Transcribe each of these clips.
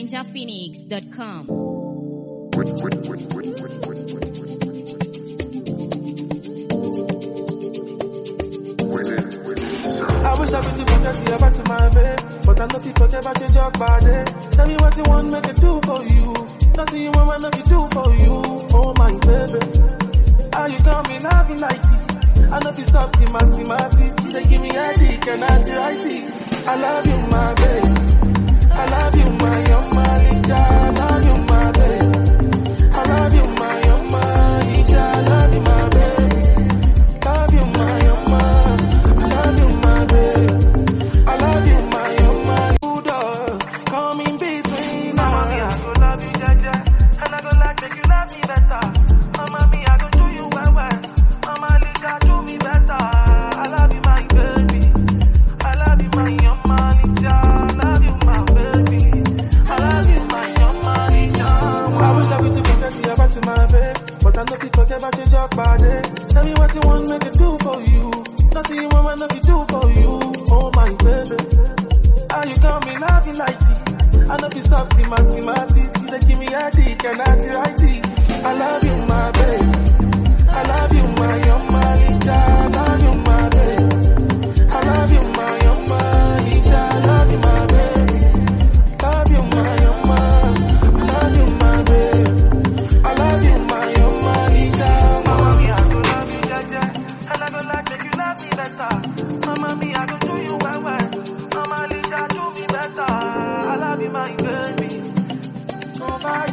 NinjaPhoenix.com. I wish I could forget you back to my bed, but I know you forget about your job body. Tell me what you want, make it do for you. Nothing you want, make it do for you. Oh my baby, how you got me laughing like this? I know you stop the mathematics. They give me headache and arthritis. I love you, my baby. I love you, my young Malika. I love you, my baby. I love you, my young Malika. I love you, my baby. Love you, my young man. I love you, my baby. I love you, my young man. Come in between. Mama, me, I go love you, Jaja. And I go like make you love me better. Mama, me, I go do you well, well. Mama, Lika, do me better. I love you, my baby. I love you, my young Malika. I love you, my baby. I love you, my young Malika. I wish I could forget you back to my bed, but I know you forget about your job body. Tell me what you want, make it do for you. Nothing you want, make it do for you. Oh my baby, how you got me laughing like this? I know you stop the mathematics. They give me headache and arthritis. I love you, my baby. I love you, my young Malika. I love you, my baby. I love you, my young Malika. I love you, my baby. Love you, my young man. I love you, my baby. I love you, my young Malika. Mama, me, I go love you, Jaja. And I go like make you love me better. Mama, me, I go do you well, well. Mama, Lika, do me better. I love you, my baby. Nobody.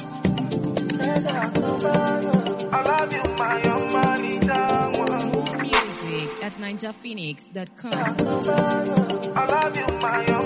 I love you, my young Malika. Music at NinjaPhoenix.com. I love you, my young